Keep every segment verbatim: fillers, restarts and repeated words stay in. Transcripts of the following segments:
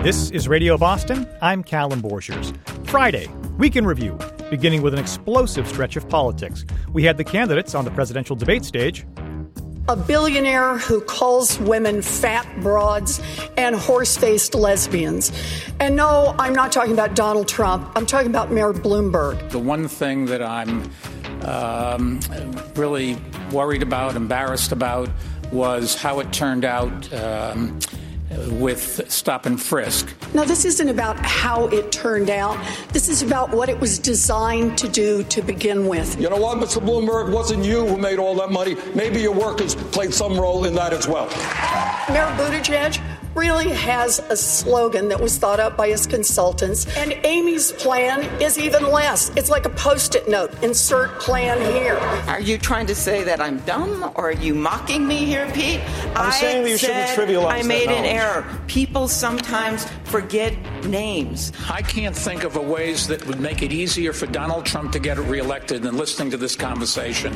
This is Radio Boston. I'm Callum Borchers. Friday, Week in Review, beginning with an explosive stretch of politics. We had the candidates on the presidential debate stage. A billionaire who calls women fat broads and horse-faced lesbians. And no, I'm not talking about Donald Trump. I'm talking about Mayor Bloomberg. The one thing that I'm um, really worried about, embarrassed about, was how it turned out um, with stop and frisk. Now, this isn't about how it turned out. This is about what it was designed to do to begin with. You know what, Mister Bloomberg? It wasn't you who made all that money. Maybe your workers played some role in that as well. Mayor Buttigieg really has a slogan that was thought up by his consultants, and Amy's plan is even less. It's like a Post-it note. Insert plan here. Are you trying to say that I'm dumb, or are you mocking me here, Pete? I'm I saying that you shouldn't trivialize I made that an knowledge. error. People sometimes forget names. I can't think of a ways that would make it easier for Donald Trump to get reelected than listening to this conversation.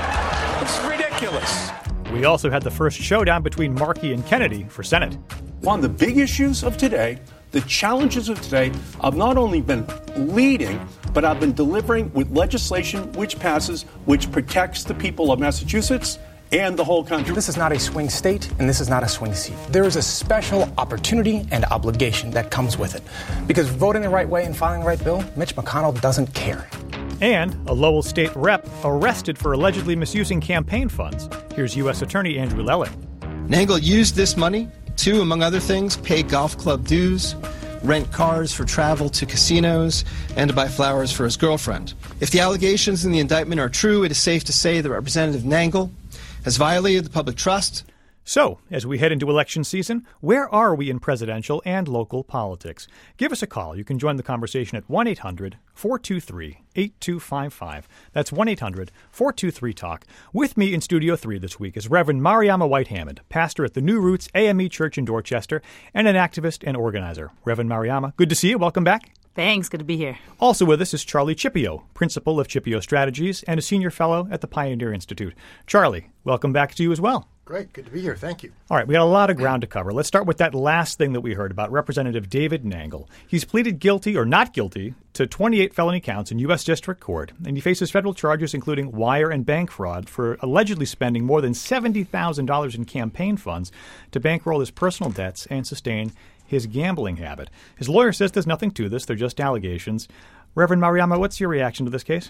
It's ridiculous. We also had the first showdown between Markey and Kennedy for Senate. On the big issues of today, the challenges of today, I've not only been leading, but I've been delivering with legislation which passes, which protects the people of Massachusetts and the whole country. This is not a swing state, and this is not a swing seat. There is a special opportunity and obligation that comes with it. Because voting the right way and filing the right bill, Mitch McConnell doesn't care. And a Lowell state rep arrested for allegedly misusing campaign funds. Here's U S. Attorney Andrew Lelling. Nangle used this money to, among other things, pay golf club dues, rent cars for travel to casinos, and to buy flowers for his girlfriend. If the allegations in the indictment are true, it is safe to say that Representative Nangle has violated the public trust. So, as we head into election season, where are we in presidential and local politics? Give us a call. You can join the conversation at one eight hundred four two three eight two five five. That's one eight hundred four two three talk. With me in Studio three this week is Reverend Mariama White-Hammond, pastor at the New Roots A M E Church in Dorchester, and an activist and organizer. Reverend Mariama, good to see you. Welcome back. Thanks. Good to be here. Also with us is Charlie Chipio, principal of Chipio Strategies and a senior fellow at the Pioneer Institute. Charlie, welcome back to you as well. Great. Good to be here. Thank you. All right. We got a lot of ground to cover. Let's start with that last thing that we heard about Representative David Nangle. He's pleaded guilty or not guilty to twenty-eight felony counts in U S District Court, and he faces federal charges including wire and bank fraud for allegedly spending more than seventy thousand dollars in campaign funds to bankroll his personal debts and sustain his gambling habit. His lawyer says there's nothing to this. They're just allegations. Reverend Mariama, what's your reaction to this case?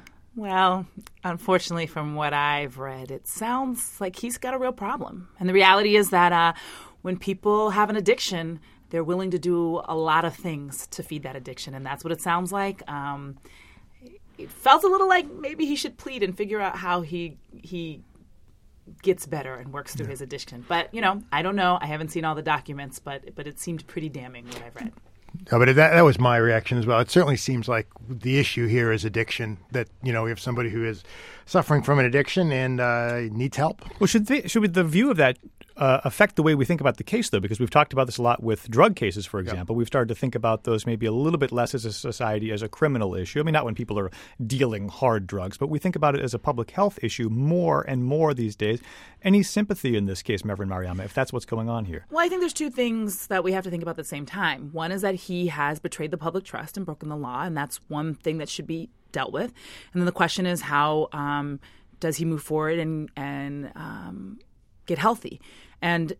Well, unfortunately, from what I've read, it sounds like he's got a real problem. And the reality is that uh, when people have an addiction, they're willing to do a lot of things to feed that addiction. And that's what it sounds like. Um, it felt a little like maybe he should plead and figure out how he he gets better and works through yeah. his addiction. But, you know, I don't know. I haven't seen all the documents, but but it seemed pretty damning what I've read. No, but that, that was my reaction as well. It certainly seems like the issue here is addiction, that, you know, we have somebody who is suffering from an addiction and uh, needs help. Well, should the, should the view of that uh, affect the way we think about the case, though? Because we've talked about this a lot with drug cases, for example. Yep. We've started to think about those maybe a little bit less as a society as a criminal issue. I mean, not when people are dealing hard drugs, but we think about it as a public health issue more and more these days. Any sympathy in this case, Reverend Mariama, if that's what's going on here? Well, I think there's two things that we have to think about at the same time. One is that he has betrayed the public trust and broken the law, and that's one thing that should be dealt with. And then the question is how um, does he move forward and, and um, get healthy? And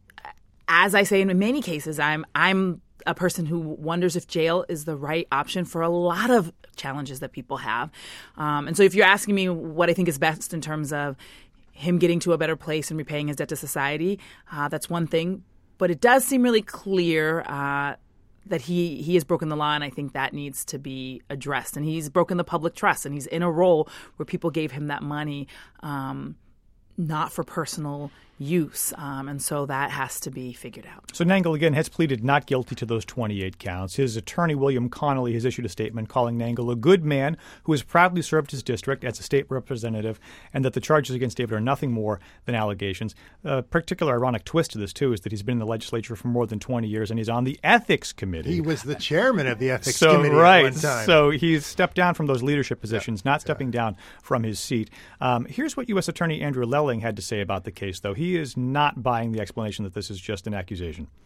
as I say in many cases, I'm I'm a person who wonders if jail is the right option for a lot of challenges that people have. Um, and so if you're asking me what I think is best in terms of him getting to a better place and repaying his debt to society, uh, that's one thing. But it does seem really clear uh, that he, he has broken the law, and I think that needs to be addressed. And he's broken the public trust, and he's in a role where people gave him that money um, not for personal use. Um, and so that has to be figured out. So Nangle, again, has pleaded not guilty to those twenty-eight counts. His attorney, William Connolly, has issued a statement calling Nangle a good man who has proudly served his district as a state representative, and that the charges against David are nothing more than allegations. A particular ironic twist to this, too, is that he's been in the legislature for more than twenty years, and he's on the Ethics Committee. He was the chairman of the Ethics so, Committee right. at one time. So he's stepped down from those leadership positions, yeah. not stepping yeah. down from his seat. Um, here's what U S. Attorney Andrew Lelling had to say about the case, though. He is not buying the explanation that this is just an accusation.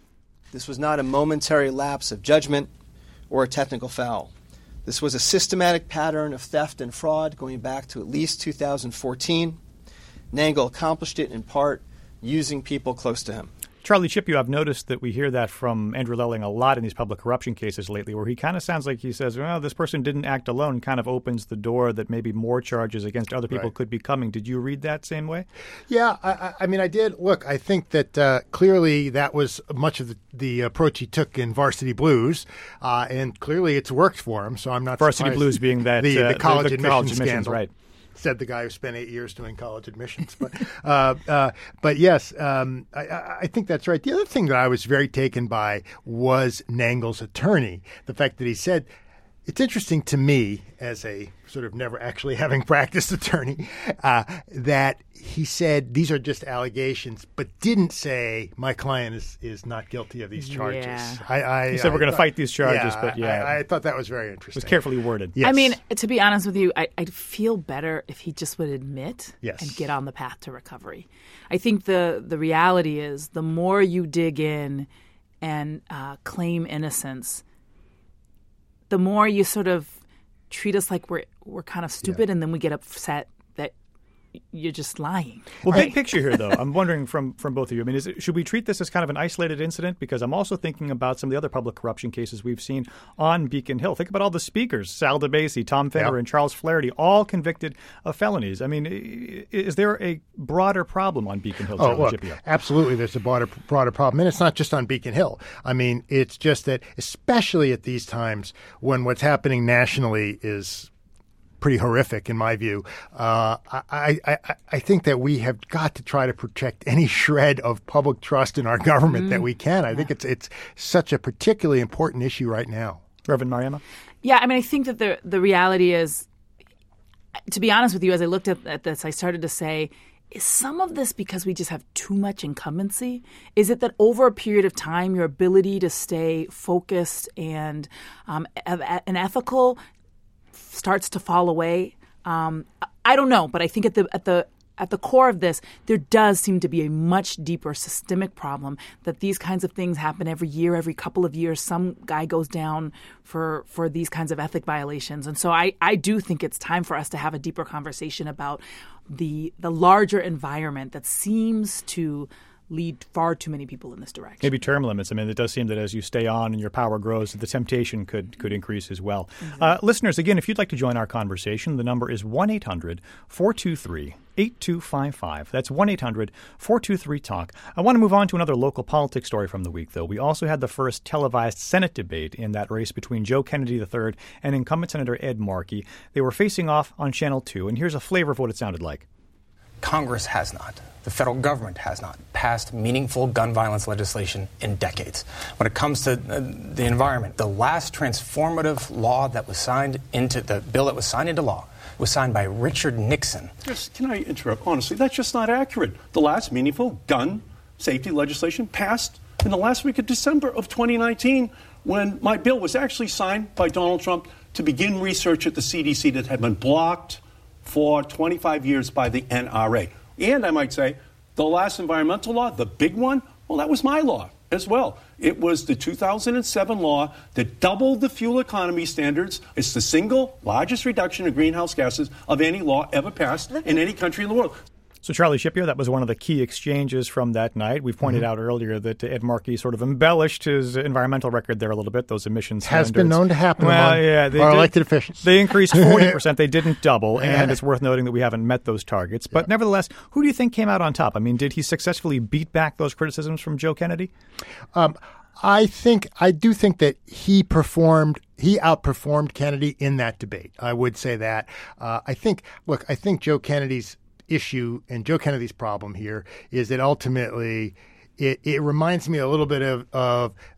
This was not a momentary lapse of judgment or a technical foul. This was a systematic pattern of theft and fraud going back to at least two thousand fourteen. Nangle accomplished it in part using people close to him. Charlie Shipyard, I've noticed that we hear that from Andrew Lelling a lot in these public corruption cases lately, where he kind of sounds like he says, well, this person didn't act alone, kind of opens the door that maybe more charges against other people right. could be coming. Did you read that same way? Yeah, I, I mean, I did. Look, I think that uh, clearly that was much of the, the approach he took in Varsity Blues, uh, and clearly it's worked for him, so I'm not Varsity surprised. Blues being that the, uh, the college the, the admissions college scandal. Admissions, right. Said the guy who spent eight years doing college admissions. But uh, uh, but yes, um, I, I think that's right. The other thing that I was very taken by was Nangle's attorney. The fact that he said, it's interesting to me as a sort of never actually having practiced attorney, uh, that he said these are just allegations, but didn't say my client is, is not guilty of these charges. Yeah. I, I, he said I we're going to thought, fight these charges, yeah, but yeah. I, I thought that was very interesting. It was carefully worded. Yes. I mean, to be honest with you, I, I'd feel better if he just would admit yes. and get on the path to recovery. I think the, the reality is the more you dig in and uh, claim innocence, the more you sort of treat us like we're we're kind of stupid, yeah. and then we get upset that you're just lying. Well, right? big picture here, though, I'm wondering from, from both of you. I mean, is it, should we treat this as kind of an isolated incident? Because I'm also thinking about some of the other public corruption cases we've seen on Beacon Hill. Think about all the speakers, Sal DeBasi, Tom Fenner, yeah. and Charles Flaherty, all convicted of felonies. I mean, is there a broader problem on Beacon Hill? Oh, look, absolutely there's a broader, broader problem. And it's not just on Beacon Hill. I mean, it's just that especially at these times when what's happening nationally is pretty horrific in my view. Uh, I, I, I think that we have got to try to protect any shred of public trust in our government mm. that we can. I yeah. think it's it's such a particularly important issue right now. Reverend Mariama? Yeah, I mean, I think that the the reality is, to be honest with you, as I looked at, at this, I started to say, is some of this because we just have too much incumbency? Is it that over a period of time, your ability to stay focused and um, and ethical starts to fall away? Um, I don't know, but I think at the at the at the core of this, there does seem to be a much deeper systemic problem that these kinds of things happen every year, every couple of years. Some guy goes down for for these kinds of ethic violations. And so I, I do think it's time for us to have a deeper conversation about the the larger environment that seems to lead far too many people in this direction. Maybe term limits. I mean, it does seem that as you stay on and your power grows, the temptation could could increase as well. Mm-hmm. Uh, listeners, again, if you'd like to join our conversation, the number is one eight hundred four two three eight two five five. That's one eight hundred four two three talk. I want to move on to another local politics story from the week, though. We also had the first televised Senate debate in that race between Joe Kennedy the third and incumbent Senator Ed Markey. They were facing off on Channel two, and here's a flavor of what it sounded like. Congress has not, the federal government has not passed meaningful gun violence legislation in decades. When it comes to uh, the environment, the last transformative law that was signed into the bill that was signed into law was signed by Richard Nixon. Yes, can I interrupt? Honestly, that's just not accurate. The last meaningful gun safety legislation passed in the last week of December of twenty nineteen, when my bill was actually signed by Donald Trump to begin research at the C D C that had been blocked for twenty-five years by the N R A. And I might say, the last environmental law, the big one, well, that was my law as well. It was the two thousand seven law that doubled the fuel economy standards. It's the single largest reduction of greenhouse gases of any law ever passed in any country in the world. So, Charlie Shipyard, that was one of the key exchanges from that night. We pointed mm-hmm. out earlier that Ed Markey sort of embellished his environmental record there a little bit, those emissions Has standards. been known to happen well, among yeah, they our did, elected officials. They increased forty percent. They didn't double, and it's worth noting that we haven't met those targets. But yeah. nevertheless, who do you think came out on top? I mean, did he successfully beat back those criticisms from Joe Kennedy? Um, I think I do think that he performed. He outperformed Kennedy in that debate. I would say that. Uh, I think. Look, I think Joe Kennedy's issue and Joe Kennedy's problem here is that ultimately it, it reminds me a little bit of, of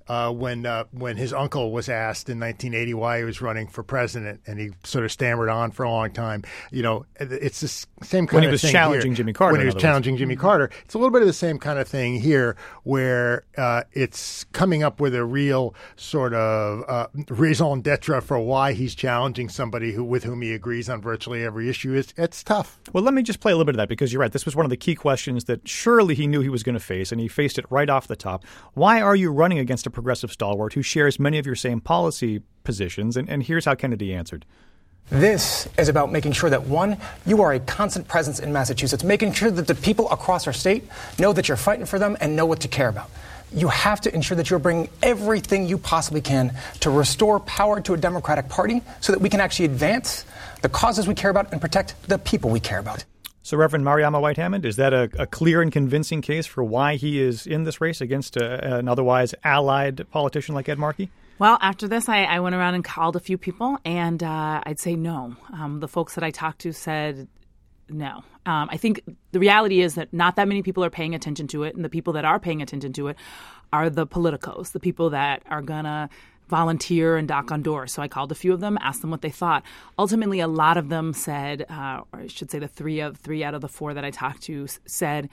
uh, when uh, when his uncle was asked in nineteen eighty why he was running for president, and he sort of stammered on for a long time. You know, it's the same kind when of he was thing challenging here. Jimmy Carter. When he was challenging words. Jimmy Carter. It's a little bit of the same kind of thing here, where uh, it's coming up with a real sort of uh, raison d'etre for why he's challenging somebody who with whom he agrees on virtually every issue. It's, it's tough. Well, let me just play a little bit of that, because you're right. This was one of the key questions that surely he knew he was going to face, and he faced it right off the top. Why are you running against a progressive stalwart who shares many of your same policy positions? And, and here's how Kennedy answered. This is about making sure that, one, you are a constant presence in Massachusetts, making sure that the people across our state know that you're fighting for them and know what to care about. You have to ensure that you're bringing everything you possibly can to restore power to a Democratic Party so that we can actually advance the causes we care about and protect the people we care about. So, Reverend Mariama White-Hammond, is that a, a clear and convincing case for why he is in this race against a, an otherwise allied politician like Ed Markey? Well, after this, I, I went around and called a few people, and uh, I'd say no. Um, the folks that I talked to said no. Um, I think the reality is that not that many people are paying attention to it, and the people that are paying attention to it are the politicos, the people that are going to volunteer and knock on doors. So I called a few of them, asked them what they thought. Ultimately, a lot of them said, uh, or I should say the three of three out of the four that I talked to said,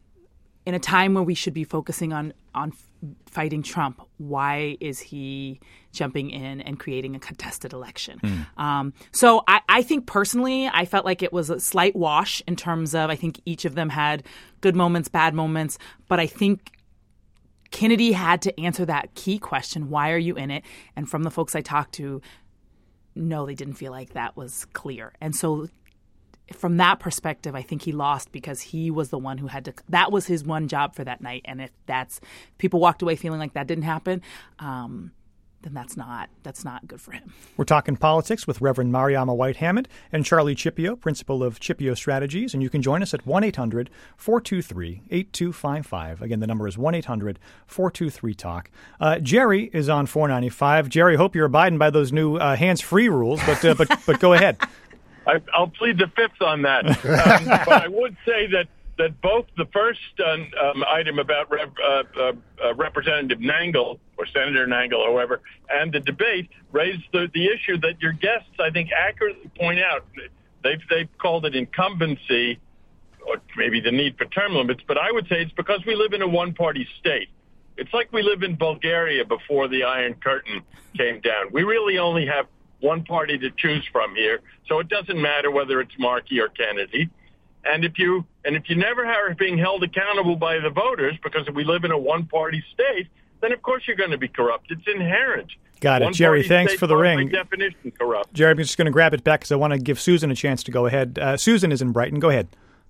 in a time where we should be focusing on on fighting Trump, why is he jumping in and creating a contested election? Mm. Um, so I, I think personally, I felt like it was a slight wash in terms of I think each of them had good moments, bad moments, but I think Kennedy had to answer that key question, why are you in it? And from the folks I talked to, no, they didn't feel like that was clear. And so from that perspective, I think he lost because he was the one who had to – that was his one job for that night. And if that's – people walked away feeling like that didn't happen, um, then that's not that's not good for him. We're talking politics with Reverend Mariama White-Hammond and Charlie Cipio, principal of Cipio Strategies. And you can join us at one eight hundred four two three eight two five five. Again, the number is one eight hundred four two three talk. Uh, Jerry is on four ninety-five. Jerry, hope you're abiding by those new uh, hands-free rules, but, uh, but, but go ahead. I, I'll plead the fifth on that. Um, but I would say that, that both the first um, um, item about Rev, uh, uh, uh, Representative Nangle, or Senator Nangle, or whoever, and the debate raised the, the issue that your guests, I think, accurately point out. They've, they've called it incumbency, or maybe the need for term limits, but I would say it's because we live in a one-party state. It's like we live in Bulgaria before the Iron Curtain came down. We really only have one party to choose from here, so it doesn't matter whether it's Markey or Kennedy. And if you and if you never are being held accountable by the voters because we live in a one-party state, then of course you're going to be corrupt. It's inherent. Got it, Jerry. Thanks for the ring. By definition, corrupt. Jerry, I'm just going to grab it back because I want to give Susan a chance to go ahead. Uh, Susan is in Brighton. Go ahead.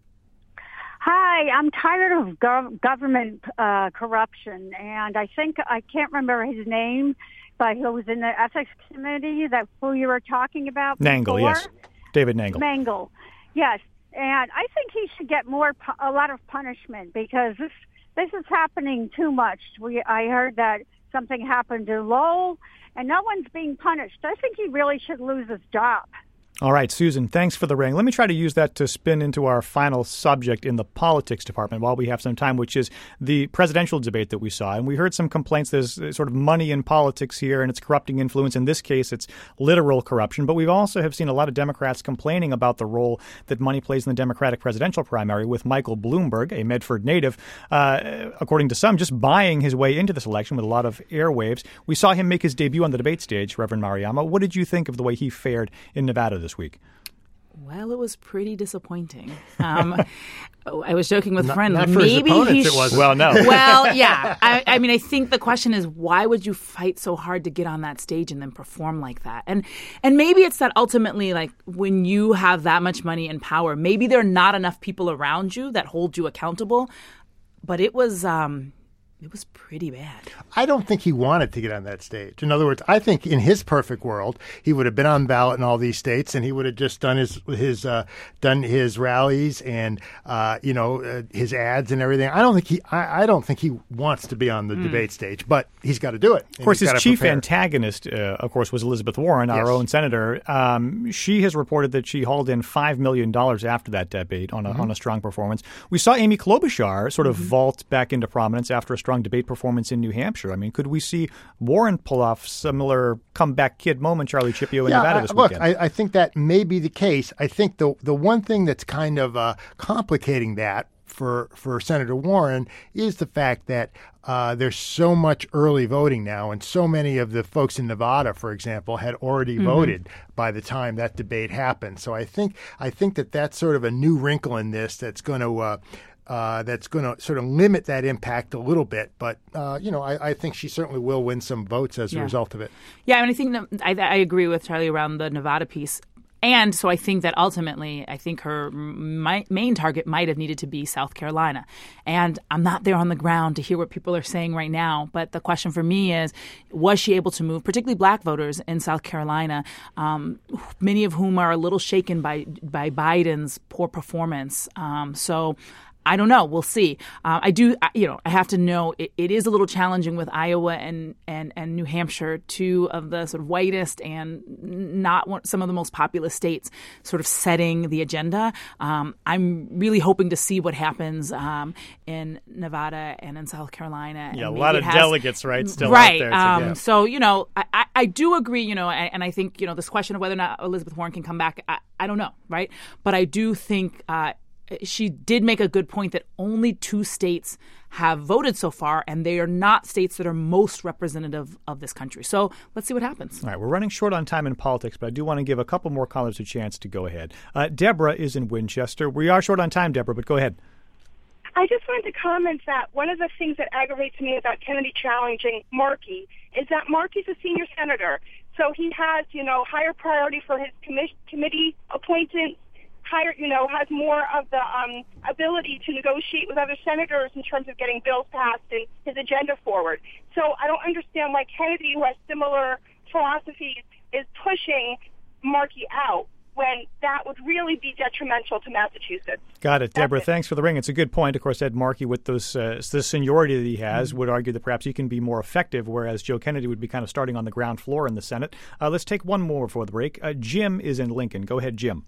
Hi, I'm tired of gov- government uh, corruption, and I think I can't remember his name. But who was in the ethics committee that who you were talking about Nangle, before? yes. David Nangle. Nangle, yes. And I think he should get more, a lot of punishment because this this is happening too much. We I heard that something happened to Lowell, and no one's being punished. I think he really should lose his job. All right, Susan, thanks for the ring. Let me try to use that to spin into our final subject in the politics department while we have some time, which is the presidential debate that we saw. And we heard some complaints. There's sort of money in politics here, and it's corrupting influence. In this case, it's literal corruption. But we've also have seen a lot of Democrats complaining about the role that money plays in the Democratic presidential primary, with Michael Bloomberg, a Medford native, uh, according to some, just buying his way into this election with a lot of airwaves. We saw him make his debut on the debate stage, Reverend Mariama. What did you think of the way he fared in Nevada this week? Well, it was pretty disappointing. Um, I was joking with a not, friend. Not for maybe his opponents, he sh- it wasn't. Well, no. Well, yeah. I, I mean, I think the question is, why would you fight so hard to get on that stage and then perform like that? And and maybe it's that ultimately, like, when you have that much money and power, maybe there are not enough people around you that hold you accountable. But it was... Um, It was pretty bad. I don't think he wanted to get on that stage. In other words, I think in his perfect world, he would have been on ballot in all these states, and he would have just done his his uh, done his rallies and uh, you know uh, his ads and everything. I don't think he I, I don't think he wants to be on the mm. debate stage, but he's got to do it. Of course, his chief prepare. antagonist, uh, of course, was Elizabeth Warren, our yes. own senator. Um, she has reported that she hauled in five million dollars after that debate on a mm-hmm. on a strong performance. We saw Amy Klobuchar sort of mm-hmm. vault back into prominence after a strong strong debate performance in New Hampshire. I mean, could we see Warren pull off similar comeback kid moment, Charlie Scipio, in yeah, Nevada I, this look, weekend? I, I think that may be the case. I think the the one thing that's kind of uh, complicating that for for Senator Warren is the fact that uh, there's so much early voting now, and so many of the folks in Nevada, for example, had already mm-hmm. voted by the time that debate happened. So I think I think that that's sort of a new wrinkle in this that's going to uh, uh, that's going to sort of limit that impact a little bit. But uh, you know, I, I think she certainly will win some votes as yeah. a result of it. Yeah, I mean, I think that, I, I agree with Charlie around the Nevada piece. And so I think that ultimately, I think her my, main target might have needed to be South Carolina. And I'm not there on the ground to hear what people are saying right now. But the question for me is, was she able to move, particularly black voters in South Carolina, um, many of whom are a little shaken by, by Biden's poor performance? Um, so I don't know. We'll see. Uh, I do, you know, I have to know it, it is a little challenging with Iowa and, and, and New Hampshire, two of the sort of whitest and not one, some of the most populous states, sort of setting the agenda. Um, I'm really hoping to see what happens um, in Nevada and in South Carolina. Yeah, and a lot of has, delegates, right, still right. out there. Um, yeah. So, you know, I, I, I do agree, you know, and, and I think, you know, this question of whether or not Elizabeth Warren can come back, I, I don't know, right? But I do think uh, she did make a good point that only two states have voted so far, and they are not states that are most representative of this country. So let's see what happens. All right, we're running short on time in politics, but I do want to give a couple more callers a chance to go ahead. Uh, Deborah is in Winchester. We are short on time, Deborah, but go ahead. I just wanted to comment that one of the things that aggravates me about Kennedy challenging Markey is that Markey's a senior senator, so he has, you know, higher priority for his commi- committee appointments, higher, you know, has more of the um, ability to negotiate with other senators in terms of getting bills passed and his agenda forward. So I don't understand why Kennedy, who has similar philosophies, is pushing Markey out when that would really be detrimental to Massachusetts. Got it. That's Deborah, it. Thanks for the ring. It's a good point. Of course, Ed Markey, with those, uh, the seniority that he has, mm-hmm. would argue that perhaps he can be more effective, whereas Joe Kennedy would be kind of starting on the ground floor in the Senate. Uh, let's take one more before the break. Uh, Jim is in Lincoln. Go ahead, Jim.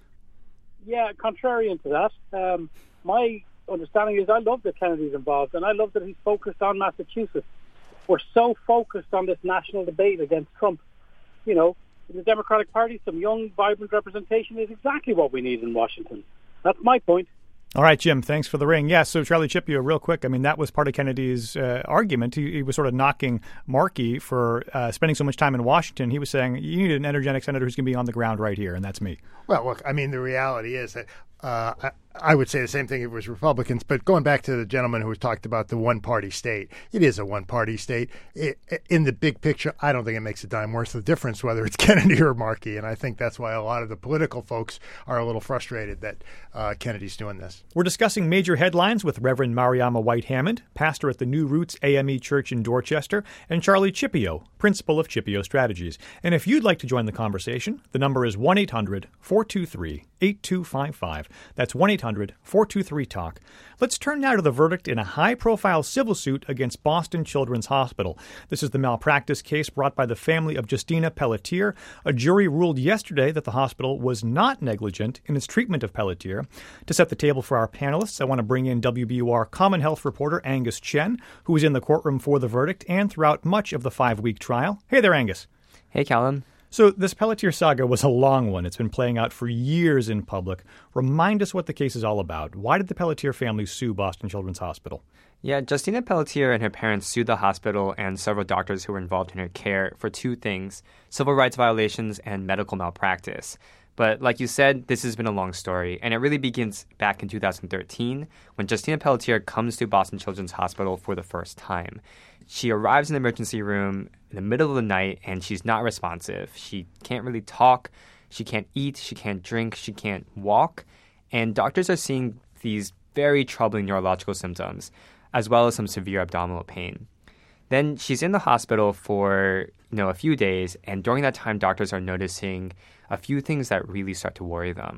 Yeah, contrarian to that, um, my understanding is I love that Kennedy's involved, and I love that he's focused on Massachusetts. We're so focused on this national debate against Trump. You know, in the Democratic Party, some young, vibrant representation is exactly what we need in Washington. That's my point. All right, Jim, thanks for the ring. Yeah, so Charlie Scipio, real quick, I mean, that was part of Kennedy's uh, argument. He, he was sort of knocking Markey for uh, spending so much time in Washington. He was saying, you need an energetic senator who's going to be on the ground right here, and that's me. Well, look, I mean, the reality is that uh, I, I would say the same thing if it was Republicans, but going back to the gentleman who talked about the one-party state, it is a one-party state. It, in the big picture, I don't think it makes a dime worth of difference whether it's Kennedy or Markey, and I think that's why a lot of the political folks are a little frustrated that uh, Kennedy's doing this. We're discussing major headlines with Reverend Mariama White-Hammond, pastor at the New Roots A M E Church in Dorchester, and Charlie Scipio, principal of Scipio Strategies. And if you'd like to join the conversation, the number is one eight hundred four two three eight two five five. That's one eight hundred four two three talk. Let's turn now to the verdict in a high-profile civil suit against Boston Children's Hospital. This is the malpractice case brought by the family of Justina Pelletier. A jury ruled yesterday that the hospital was not negligent in its treatment of Pelletier. To set the table for our panelists, I want to bring in W B U R Common Health reporter Angus Chen, who was in the courtroom for the verdict and throughout much of the five-week trial. Hey there, Angus. Hey, Callum. So this Pelletier saga was a long one. It's been playing out for years in public. Remind us what the case is all about. Why did the Pelletier family sue Boston Children's Hospital? Yeah, Justina Pelletier and her parents sued the hospital and several doctors who were involved in her care for two things: civil rights violations and medical malpractice. But like you said, this has been a long story, and it really begins back in two thousand thirteen when Justina Pelletier comes to Boston Children's Hospital for the first time. She arrives in the emergency room in the middle of the night, and she's not responsive. She can't really talk. She can't eat. She can't drink. She can't walk. And doctors are seeing these very troubling neurological symptoms, as well as some severe abdominal pain. Then she's in the hospital for, you know, a few days, and during that time, doctors are noticing a few things that really start to worry them.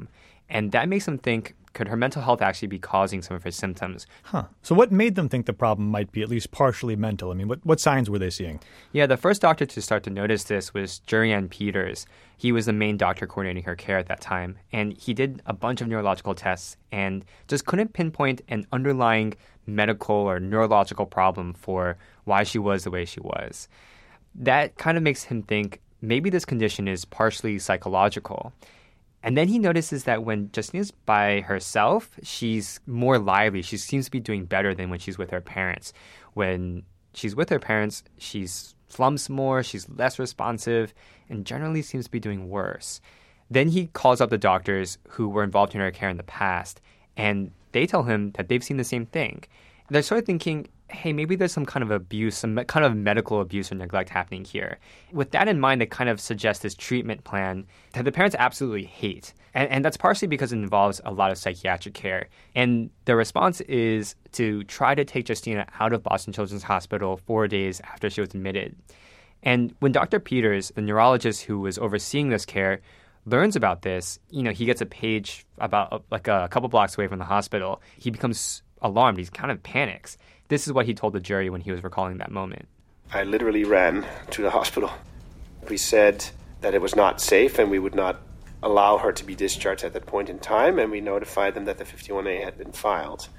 And that makes them think, could her mental health actually be causing some of her symptoms? Huh. So what made them think the problem might be at least partially mental? I mean, what, what signs were they seeing? Yeah, the first doctor to start to notice this was Jurian Peters. He was the main doctor coordinating her care at that time. And he did a bunch of neurological tests and just couldn't pinpoint an underlying medical or neurological problem for why she was the way she was. That kind of makes him think maybe this condition is partially psychological. And then he notices that when Justina's by herself, she's more lively. She seems to be doing better than when she's with her parents. When she's with her parents, she slumps more, she's less responsive, and generally seems to be doing worse. Then he calls up the doctors who were involved in her care in the past, and they tell him that they've seen the same thing. They're sort of thinking, hey, maybe there's some kind of abuse, some kind of medical abuse or neglect happening here. With that in mind, they kind of suggest this treatment plan that the parents absolutely hate. And, and that's partially because it involves a lot of psychiatric care. And the response is to try to take Justina out of Boston Children's Hospital four days after she was admitted. And when Doctor Peters, the neurologist who was overseeing this care, learns about this, you know, he gets a page about like a couple blocks away from the hospital. He becomes alarmed. He kind of panics. This is what he told the jury when he was recalling that moment. I literally ran to the hospital. We said that it was not safe and we would not allow her to be discharged at that point in time, and we notified them that the fifty-one A had been filed.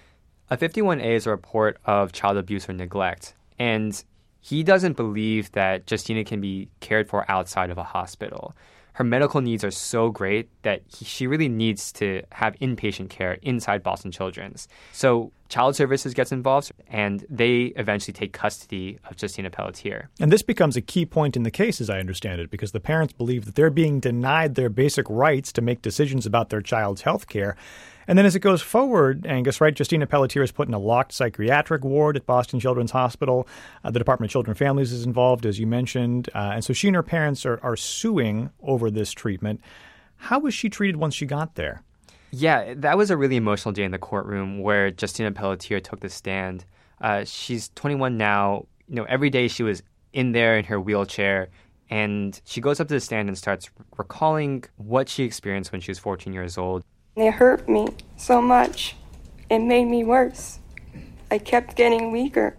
A fifty-one A is a report of child abuse or neglect, and he doesn't believe that Justina can be cared for outside of a hospital. Her medical needs are so great that he, she really needs to have inpatient care inside Boston Children's. So Child Services gets involved, and they eventually take custody of Justina Pelletier. And this becomes a key point in the case, as I understand it, because the parents believe that they're being denied their basic rights to make decisions about their child's health care. And then as it goes forward, Angus, right, Justina Pelletier is put in a locked psychiatric ward at Boston Children's Hospital. Uh, the Department of Children and Families is involved, as you mentioned. Uh, and so she and her parents are, are suing over this treatment. How was she treated once she got there? Yeah, that was a really emotional day in the courtroom where Justina Pelletier took the stand. Uh, she's twenty-one now. You know, every day she was in there in her wheelchair, and she goes up to the stand and starts recalling what she experienced when she was fourteen years old. It hurt me so much. It made me worse. I kept getting weaker.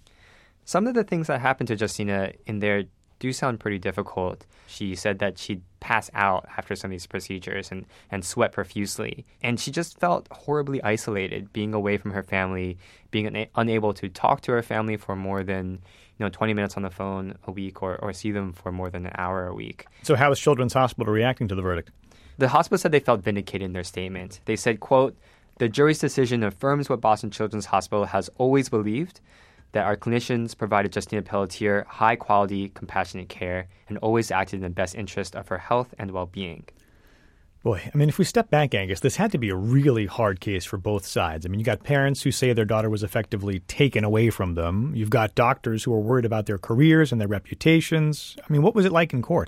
Some of the things that happened to Justina in there do sound pretty difficult. She said that she'd pass out after some of these procedures and, and sweat profusely. And she just felt horribly isolated, being away from her family, being una- unable to talk to her family for more than you know twenty minutes on the phone a week or, or see them for more than an hour a week. So how is Children's Hospital reacting to the verdict? The hospital said they felt vindicated in their statement. They said, quote, "The jury's decision affirms what Boston Children's Hospital has always believed, that our clinicians provided Justina Pelletier high-quality, compassionate care and always acted in the best interest of her health and well-being." Boy, I mean, if we step back, Angus, this had to be a really hard case for both sides. I mean, you got parents who say their daughter was effectively taken away from them. You've got doctors who are worried about their careers and their reputations. I mean, what was it like in court?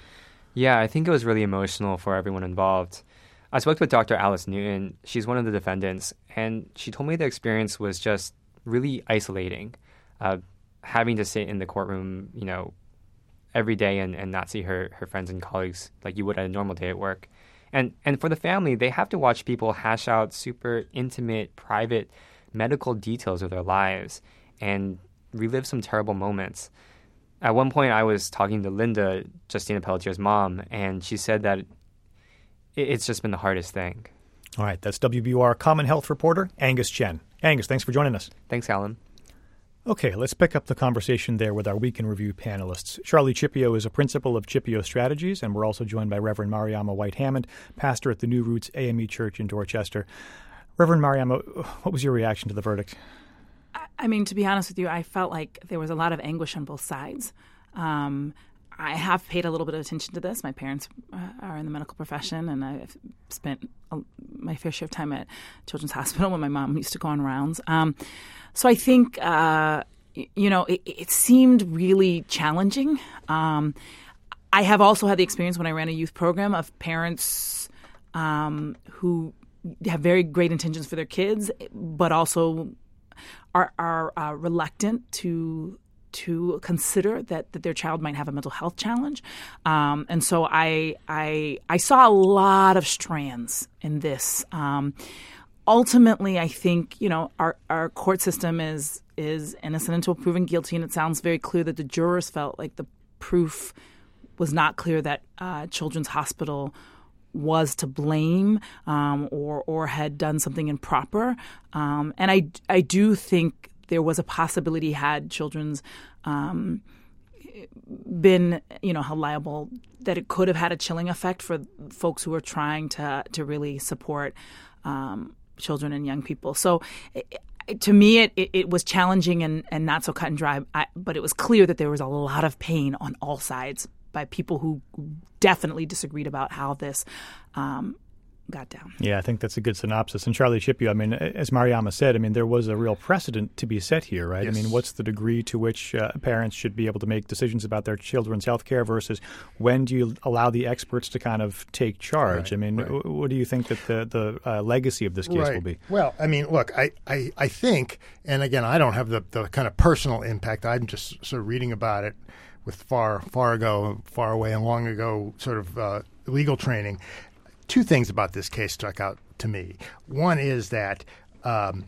Yeah, I think it was really emotional for everyone involved. I spoke with Doctor Alice Newton. She's one of the defendants, and she told me the experience was just really isolating, uh, having to sit in the courtroom, you know, every day and, and not see her, her friends and colleagues like you would at a normal day at work. And and for the family, they have to watch people hash out super intimate, private medical details of their lives and relive some terrible moments. At one point, I was talking to Linda, Justina Pelletier's mom, and she said that it, it's just been the hardest thing. All right, that's W B U R Common Health reporter Angus Chen. Angus, thanks for joining us. Thanks, Alan. Okay, let's pick up the conversation there with our Week in Review panelists. Charlie Cipio is a principal of Cipio Strategies, and we're also joined by Reverend Mariama White-Hammond, pastor at the New Roots A M E Church in Dorchester. Reverend Mariama, what was your reaction to the verdict? I mean, to be honest with you, I felt like there was a lot of anguish on both sides. Um, I have paid a little bit of attention to this. My parents uh, are in the medical profession, and I've spent a, my fair share of time at Children's Hospital when my mom used to go on rounds. Um, so I think, uh, you know, it, it seemed really challenging. Um, I have also had the experience when I ran a youth program of parents um, who have very great intentions for their kids, but also are, are uh, reluctant to to consider that, that their child might have a mental health challenge. Um, and so I, I I saw a lot of strands in this. Um, ultimately, I think, you know, our, our court system is is innocent until proven guilty, and it sounds very clear that the jurors felt like the proof was not clear that uh, Children's Hospital was to blame um, or or had done something improper. Um, and I, I do think there was a possibility had Children's um, been, you know, held liable, that it could have had a chilling effect for folks who are trying to to really support um, children and young people. So it, to me, it, it, it was challenging and, and not so cut and dry, I, but it was clear that there was a lot of pain on all sides by people who definitely disagreed about how this um, got down. Yeah, I think that's a good synopsis. And Charlie Shipyou, I mean, as Mariama said, I mean, there was a real precedent to be set here, right? Yes. I mean, what's the degree to which uh, parents should be able to make decisions about their children's health care versus when do you allow the experts to kind of take charge? Right, I mean, right. w- what do you think that the, the uh, legacy of this case right. will be? Well, I mean, look, I, I, I think, and again, I don't have the, the kind of personal impact. I'm just sort of reading about it with far, far ago, far away and long ago sort of uh, legal training. Two things about this case struck out to me. One is that um,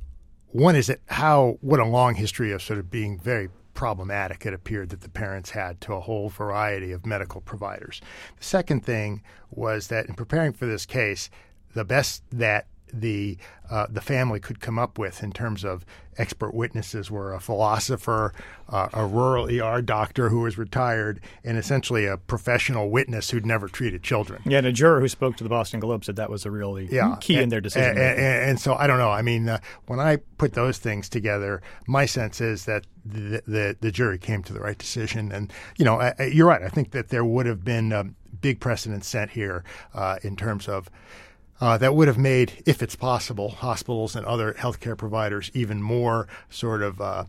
one is that how what a long history of sort of being very problematic it appeared that the parents had to a whole variety of medical providers. The second thing was that in preparing for this case, the best that the uh, the family could come up with in terms of expert witnesses were a philosopher, uh, a rural E R doctor who was retired, and essentially a professional witness who'd never treated children. Yeah, and a juror who spoke to the Boston Globe said that was a really yeah. key and, in their decision. And, and, and so I don't know. I mean, uh, when I put those things together, my sense is that the the, the jury came to the right decision. And, you know, I, I, you're right. I think that there would have been um, big precedent set here uh, in terms of Uh, that would have made, if it's possible, hospitals and other healthcare providers even more sort of uh,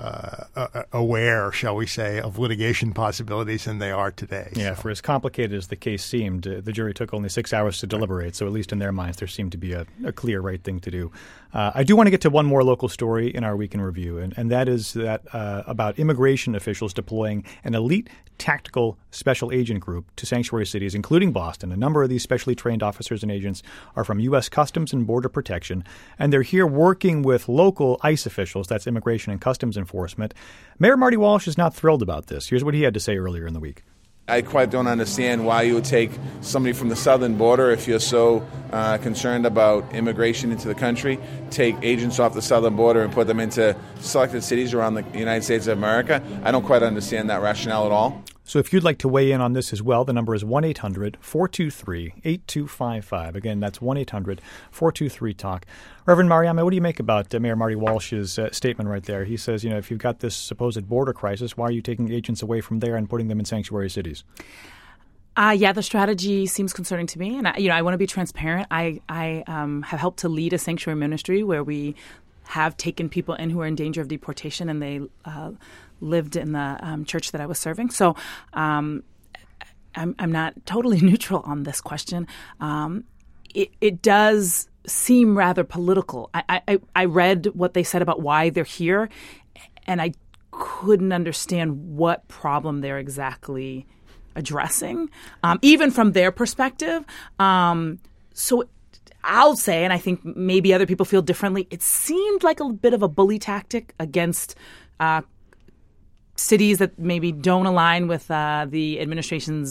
uh, aware, shall we say, of litigation possibilities than they are today. Yeah, so. for as complicated as the case seemed, uh, the jury took only six hours to deliberate, so at least in their minds there seemed to be a, a clear right thing to do. Uh, I do want to get to one more local story in our Week in Review, and, and that is that uh, about immigration officials deploying an elite tactical special agent group to sanctuary cities, including Boston. A number of these specially trained officers and agents are from U S Customs and Border Protection, and they're here working with local ICE officials, that's Immigration and Customs Enforcement. Mayor Marty Walsh is not thrilled about this. Here's what he had to say earlier in the week. I quite don't understand why you would take somebody from the southern border, if you're so uh, concerned about immigration into the country, take agents off the southern border and put them into selected cities around the United States of America. I don't quite understand that rationale at all. So if you'd like to weigh in on this as well, the number is one eight hundred four two three eight two five five. Again, that's one eight hundred four two three talk. Reverend Mariama, what do you make about uh, Mayor Marty Walsh's uh, statement right there? He says, you know, if you've got this supposed border crisis, why are you taking agents away from there and putting them in sanctuary cities? Uh, yeah, the strategy seems concerning to me. And, I, you know, I want to be transparent. I, I um, have helped to lead a sanctuary ministry where we have taken people in who are in danger of deportation, and they uh, lived in the um, church that I was serving. So um, I'm, I'm not totally neutral on this question. Um, it, it does seem rather political. I, I, I read what they said about why they're here, and I couldn't understand what problem they're exactly addressing, um, even from their perspective. Um, so I'll say, and I think maybe other people feel differently, it seemed like a bit of a bully tactic against uh, cities that maybe don't align with uh, the administration's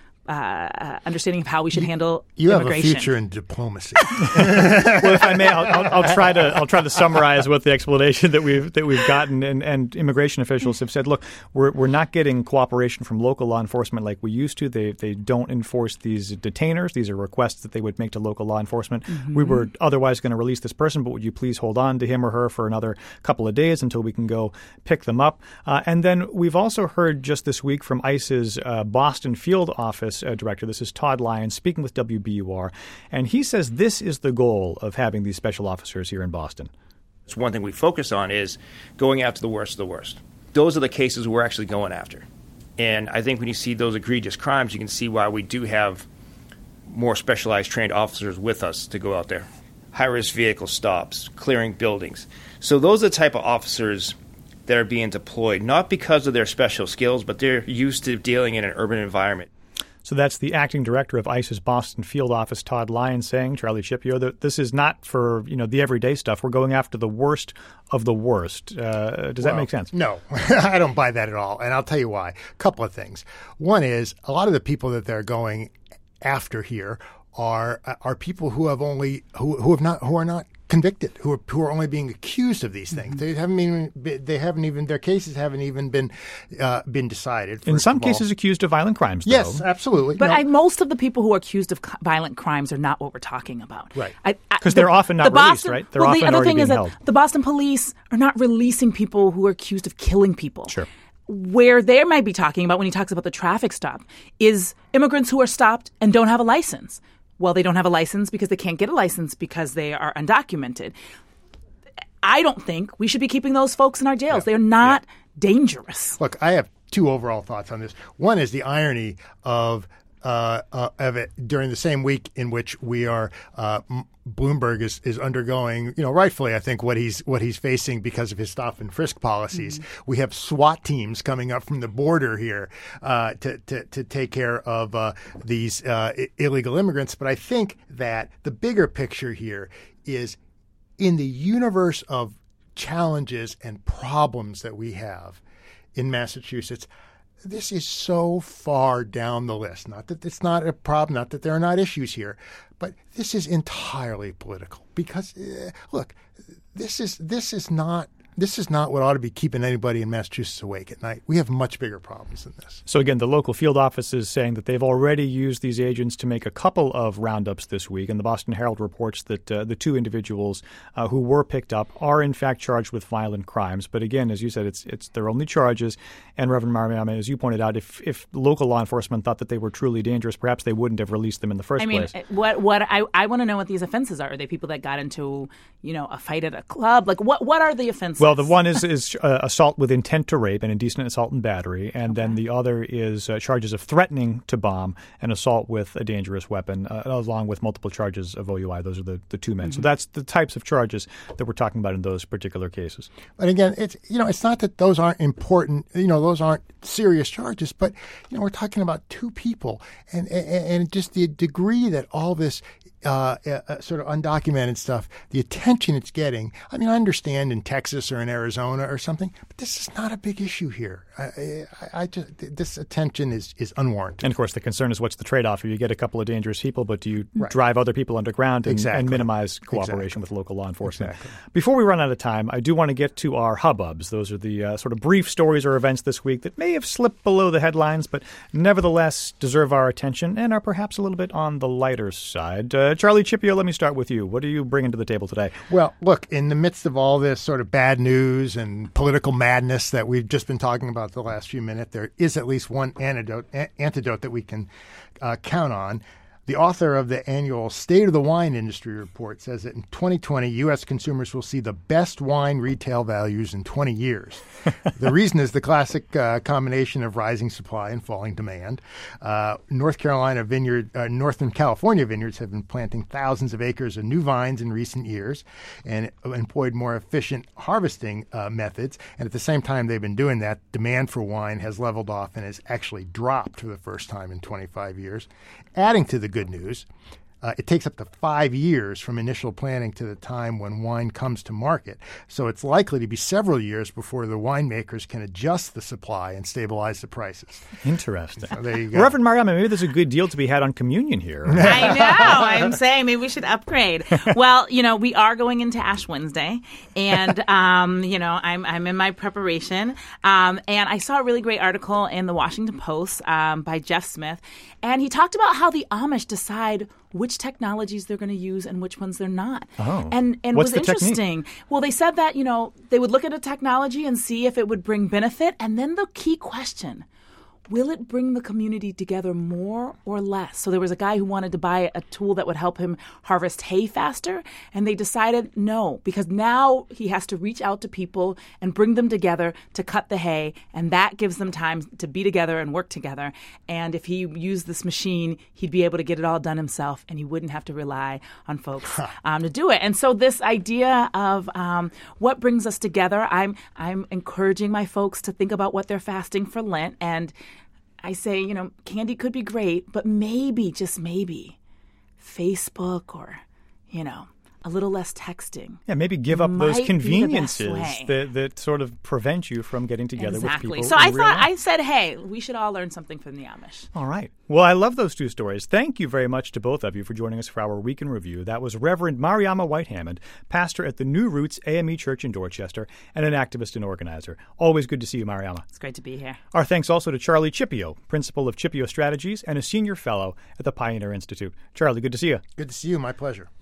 uh, understanding of how we should handle you immigration. You have a future in diplomacy. Well, if I may, I'll, I'll, I'll try to I'll try to summarize what the explanation that we've that we've gotten. And, and immigration officials have said, look, we're we're not getting cooperation from local law enforcement like we used to. They they don't enforce these detainers. These are requests that they would make to local law enforcement. Mm-hmm. We were otherwise going to release this person, but would you please hold on to him or her for another couple of days until we can go pick them up? Uh, and then we've also heard just this week from ICE's uh, Boston field office Uh, director. This is Todd Lyons speaking with W B U R, and he says this is the goal of having these special officers here in Boston. It's one thing we focus on is going after the worst of the worst. Those are the cases we're actually going after. And I think when you see those egregious crimes, you can see why we do have more specialized trained officers with us to go out there. High-risk vehicle stops, clearing buildings. So those are the type of officers that are being deployed, not because of their special skills, but they're used to dealing in an urban environment. So that's the acting director of ICE's Boston field office, Todd Lyons, saying, Charlie Scipio, that this is not for, you know, the everyday stuff. We're going after the worst of the worst. Uh, does well, that make sense? No, I don't buy that at all. And I'll tell you why. A couple of things. One is a lot of the people that they're going after here are are people who have only who who have not who are not convicted, who are who are only being accused of these things. Mm-hmm. They haven't even they haven't even their cases haven't even been uh, been decided. In some cases, accused of violent crimes. Though. Yes, absolutely. But no. I, most of the people who are accused of violent crimes are not what we're talking about. Right. Because they're often not the released, Boston, right? They're well, often the other already thing being is that held. the Boston police are not releasing people who are accused of killing people. Sure. Where they might be talking about when he talks about the traffic stop is immigrants who are stopped and don't have a license. Well, they don't have a license because they can't get a license because they are undocumented. I don't think we should be keeping those folks in our jails. Yeah. They're not yeah. dangerous. Look, I have two overall thoughts on this. One is the irony of uh, uh, of it during the same week in which we are uh, Bloomberg is, is undergoing, you know, rightfully, I think what he's what he's facing because of his stop and frisk policies. Mm-hmm. We have SWAT teams coming up from the border here uh, to, to to take care of uh, these uh, I- illegal immigrants. But I think that the bigger picture here is in the universe of challenges and problems that we have in Massachusetts. This is so far down the list. Not that it's not a problem, not that there are not issues here, but this is entirely political. Because, uh, look, this is this is not this is not what ought to be keeping anybody in Massachusetts awake at night. We have much bigger problems than this. So again, the local field office is saying that they've already used these agents to make a couple of roundups this week, and the Boston Herald reports that uh, the two individuals uh, who were picked up are in fact charged with violent crimes. But again, as you said, it's it's their only charges. And Reverend Mariame, as you pointed out, if if local law enforcement thought that they were truly dangerous, perhaps they wouldn't have released them in the first I mean, place. what what I, I want to know what these offenses are. Are they people that got into, you know, a fight at a club? Like what what are the offenses? Well, the one is is uh, assault with intent to rape and indecent assault and battery, and okay. then the other is uh, charges of threatening to bomb and assault with a dangerous weapon, uh, along with multiple charges of O U I. Those are the, the two men. Mm-hmm. So that's the types of charges that we're talking about in those particular cases. But again, it's you know, it's not that those aren't important. You know, those aren't serious charges, but you know, we're talking about two people, and and, and just the degree that all this. Uh, uh, sort of undocumented stuff, the attention it's getting. I mean, I understand in Texas or in Arizona or something, but this is not a big issue here. I, I, I just this attention is, is unwarranted. And of course, the concern is what's the trade-off? You get a couple of dangerous people, but do you right. drive other people underground and, exactly. and minimize cooperation exactly. with local law enforcement? Exactly. Before we run out of time, I do want to get to our hubbubs. Those are the uh, sort of brief stories or events this week that may have slipped below the headlines, but nevertheless deserve our attention and are perhaps a little bit on the lighter side. Uh, Charlie Scipio, let me start with you. What are you bringing to the table today? Well, look, in the midst of all this sort of bad news and political madness that we've just been talking about the last few minutes, there is at least one antidote, a- antidote that we can uh, count on. The author of the annual State of the Wine Industry report says that in twenty twenty, U S consumers will see the best wine retail values in twenty years. The reason is the classic uh, combination of rising supply and falling demand. Uh, North Carolina vineyard, uh, Northern California vineyards have been planting thousands of acres of new vines in recent years and employed more efficient harvesting uh, methods. And at the same time they've been doing that, demand for wine has leveled off and has actually dropped for the first time in twenty-five years. Adding to the good news, uh, it takes up to five years from initial planting to the time when wine comes to market. So it's likely to be several years before the winemakers can adjust the supply and stabilize the prices. Interesting. So there you go. Reverend Mariame, maybe there's a good deal to be had on communion here. I know. I'm saying maybe we should upgrade. Well, you know, we are going into Ash Wednesday, and um, you know, I'm I'm in my preparation. Um, and I saw a really great article in the Washington Post um, by Jeff Smith, and he talked about how the Amish decide which technologies they're going to use and which ones they're not. Oh. And and What's was the interesting. Technique? Well, they said that, you know, they would look at a technology and see if it would bring benefit, and then the key question, will it bring the community together more or less? So there was a guy who wanted to buy a tool that would help him harvest hay faster, and they decided no, because now he has to reach out to people and bring them together to cut the hay, and that gives them time to be together and work together. And if he used this machine, he'd be able to get it all done himself, and he wouldn't have to rely on folks um, to do it. And so this idea of um, what brings us together, I'm I'm encouraging my folks to think about what they're fasting for Lent. And I say, you know, candy could be great, but maybe, just maybe, Facebook or, you know, a little less texting. Yeah, maybe give up those might conveniences be the best way. that, that sort of prevent you from getting together Exactly. with people. So I in real thought, life. I said, hey, we should all learn something from the Amish. All right. Well, I love those two stories. Thank you very much to both of you for joining us for our Week in Review. That was Reverend Mariama White-Hammond, pastor at the New Roots A M E Church in Dorchester, and an activist and organizer. Always good to see you, Mariama. It's great to be here. Our thanks also to Charlie Chipio, principal of Chipio Strategies and a senior fellow at the Pioneer Institute. Charlie, good to see you. Good to see you. My pleasure.